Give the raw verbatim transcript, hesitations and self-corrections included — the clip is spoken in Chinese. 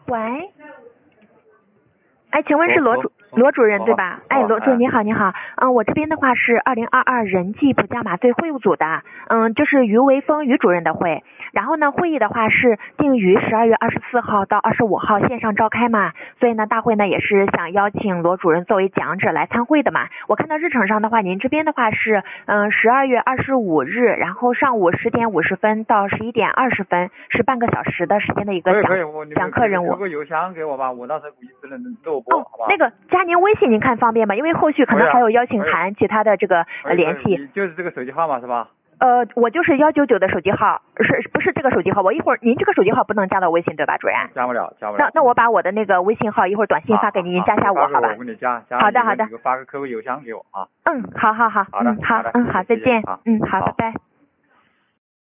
喂，哎，请问是罗主罗主任对吧？哎，罗主任你好，你好，嗯，我这边的话是二零二二人际普加码队会务组的，嗯，就是于维峰于主任的会，然后呢，会议的话是定于十二月二十四号到二十五号线上召开嘛，所以呢，大会呢也是想邀请罗主任作为讲者来参会的嘛。我看到日程上的话，您这边的话是嗯十二月二十五日，然后上午十点五十分到十一点二十分，是半个小时的时间的一个讲讲课任务。 留个邮箱给我吧，我到时候估计只能录播， 哦， 好吧？ 那个加您微信您看方便吗？因为后续可能还有邀请函、其他的这个呃联系。 就是这个手机号码是吧？ 呃，我就是幺九九的手机号，是不是这个手机号？我一会儿您这个手机号不能加到微信对吧，主任？ 加不了，加不了。 那那我把我的那个微信号一会儿短信发给您，您加下我好吧？ 我给你加，加好的好的。 发个客户邮箱给我啊。 嗯，好好好， 好的， 嗯好，嗯好，再见， 好嗯好，拜拜。